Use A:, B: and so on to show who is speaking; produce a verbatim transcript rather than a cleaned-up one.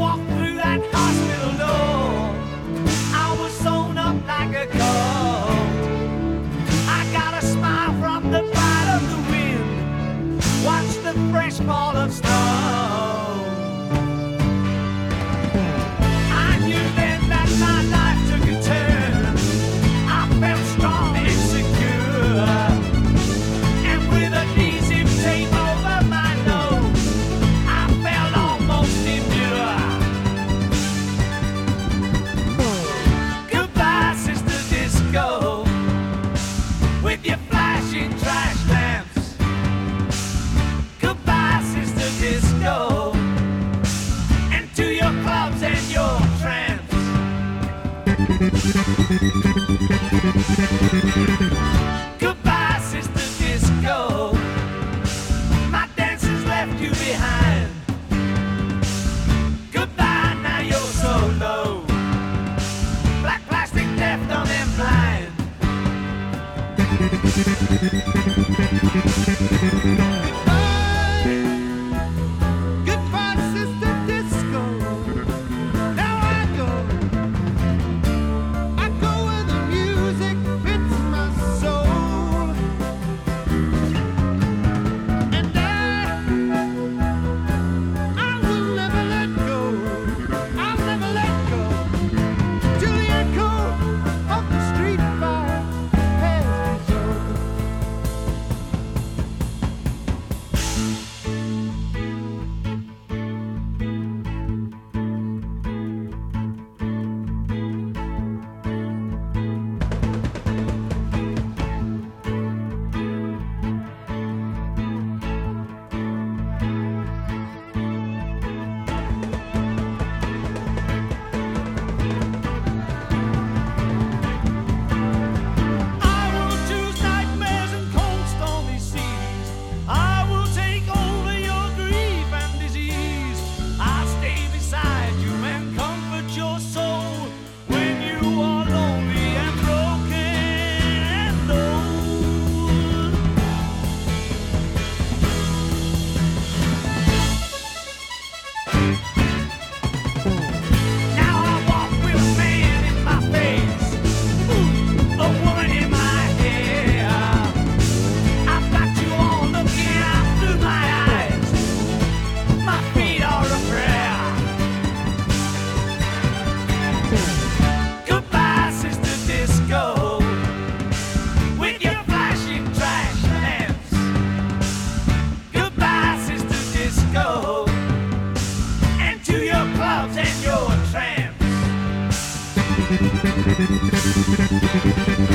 A: walked through that hospital door, I was sewn up like a coat. I got a smile from the bite of the wind, watch the fresh fall of snow. I knew then that my life took a turn. I felt strong and secure, and with an easy tape over my nose, I felt almost immune. Goodbye, Sister Disco, with your flashing trash lamps. Goodbye, Sister Disco, and to your clubs and your tramps. Goodbye, Sister Disco, my dancers left you behind. Goodbye, now you're so low, black plastic, deaf, dumb and blind.
B: Goodbye, Sister Disco. Now I go. I go where the music fits my soul. And I, I will never let go. I'll never let go till the echo of the street fire has me so.
A: I will choose nightmares and cold stormy seas. I will take over your grief and disease. I'll stay beside you and comfort your soul when you are lonely and broken and old. Now I walk with a man in my face, a woman in my hair. I've got you all looking out through my eyes. My feet are a prayer. Goodbye, Sister Disco, with your flashing trash lamps. Goodbye, Sister Disco, and to your clubs and your tramps.